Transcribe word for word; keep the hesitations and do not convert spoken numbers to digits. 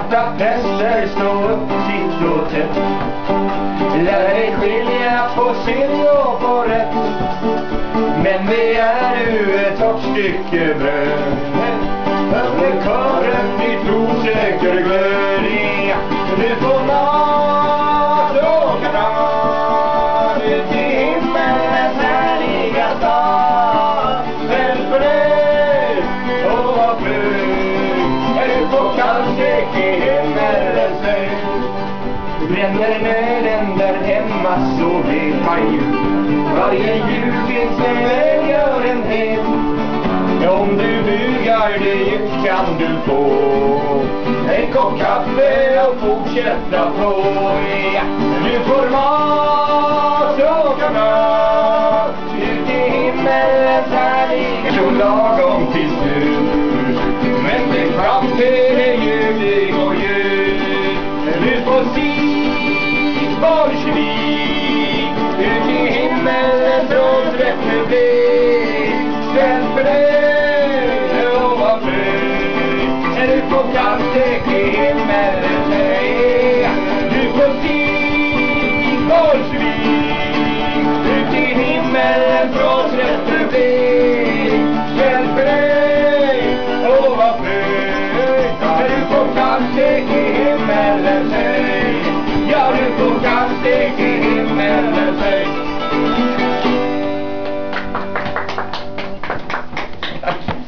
svarta präster stå upp titt och tätt. Lär dig skilja på synd och på rätt. Men vi är nu ett hårt stycke bröd. Över kören i tro söker glöd. Du får mat och kamrat ut i himmelens härliga stad. Väl för dig och var flög. Är du på kallstek i himmelens höjd. Bränner nöden där hemma så vet man ju. Varje jul finns en välgörenhet. Om du bugar dig ut kan du få en kopp kaffe och fortsätta på. Ja, du får mat och kamrat ut i himmelens härliga så lagom till slut. Men det fram till det ljuvlig och ljud. Du får sitt Bolsjevik ut i himmelens rådsrepublik. Svält för dig och var flöj. Är du på kallstek i himmelens höjd. Du får sitt Bolsjevik ut i himmelens rådsrepublik. Svält för dig och var flöj. Är du på kallstek i himmelens höjd. Ja, du får kallstek